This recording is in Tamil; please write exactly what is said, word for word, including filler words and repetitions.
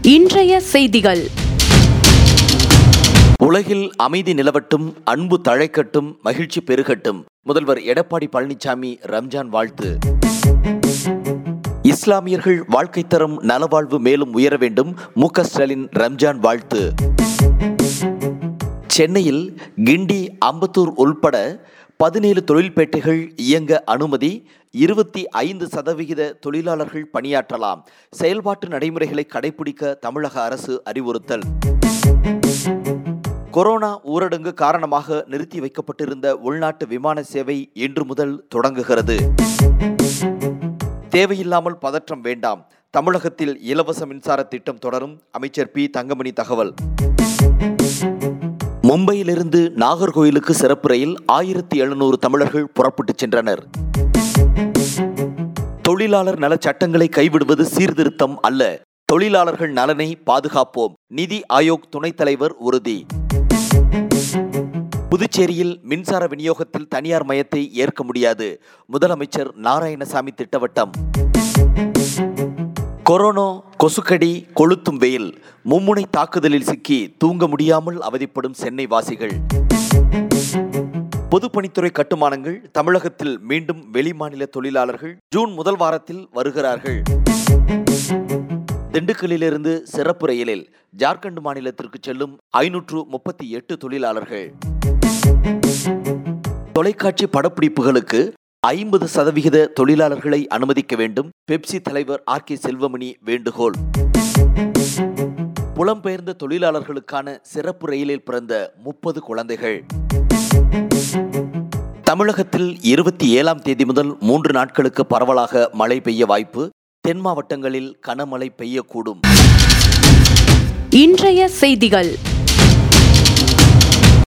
இன்றைய செய்திகள். உலகில் அமைதி நிலவட்டும், அன்பு தழைக்கட்டும், மகிழ்ச்சி பெருகட்டும். முதல்வர் எடப்பாடி பழனிசாமி ரம்ஜான் வாழ்த்து. இஸ்லாமியர்கள் வாழ்க்கை தரம் நலவாழ்வு மேலும் உயர வேண்டும். மு க ஸ்டாலின் ரம்ஜான் வாழ்த்து. சென்னையில் கிண்டி, அம்பத்தூர் உள்பட பதினேழு தொழில்பேட்டைகள் இயங்க அனுமதி. இருபத்தி ஐந்து சதவிகித தொழிலாளர்கள் பணியாற்றலாம். செயல்பாட்டு நடைமுறைகளை கடைபிடிக்க தமிழக அரசு அறிவுறுத்தல். கொரோனா ஊரடங்கு காரணமாக நிறுத்தி வைக்கப்பட்டிருந்த உள்நாட்டு விமான சேவை இன்று முதல் தொடங்குகிறது. தேவையில்லாமல் பதற்றம் வேண்டாம். தமிழகத்தில் இலவச மின்சார திட்டம் தொடரும். அமைச்சர் பி தங்கமணி தகவல். மும்பையிலிருந்து நாகர்கோயிலுக்கு சிறப்பு ரயில். ஆயிரத்தி எழுநூறு தமிழர்கள் புறப்பட்டுச் சென்றனர். தொழிலாளர் நல சட்டங்களை கைவிடுவது சீர்திருத்தம் அல்ல. தொழிலாளர்கள் நலனை பாதுகாப்போம். நிதி ஆயோக் துணைத் தலைவர் உறுதி. புதுச்சேரியில் மின்சார விநியோகத்தில் தனியார் மயத்தை ஏற்க முடியாது. முதலமைச்சர் நாராயணசாமி திட்டவட்டம். கொரோனா, கொசுக்கடி, கொளுத்தும் வெயில், மும்முனை தாக்குதலில் சிக்கி தூங்க முடியாமல் அவதிப்படும் சென்னை வாசிகள். பொதுப்பணித்துறை கட்டுமானங்கள் தமிழகத்தில் மீண்டும் வெளிமாநில தொழிலாளர்கள் ஜூன் முதல் வாரத்தில் வருகிறார்கள். திண்டுக்கல்லிலிருந்து சிறப்பு ரயிலில் ஜார்க்கண்ட் மாநிலத்திற்கு செல்லும் ஐநூற்று முப்பத்தி எட்டு தொழிலாளர்கள். தொலைக்காட்சி படப்பிடிப்புகளுக்கு ஐம்பது சதவிகித தொழிலாளர்களை அனுமதிக்க வேண்டும். பெப்சி தலைவர் ஆர் கே செல்வமணி வேண்டுகோள். புலம்பெயர்ந்த தொழிலாளர்களுக்கான சிறப்பு ரயிலில் பிறந்த முப்பது குழந்தைகள். தமிழகத்தில் இருபத்தி ஏழாம் தேதி முதல் மூன்று நாட்களுக்கு பரவலாக மழை பெய்ய வாய்ப்பு. தென் மாவட்டங்களில் கனமழை பெய்யக்கூடும். இன்றைய செய்திகள்.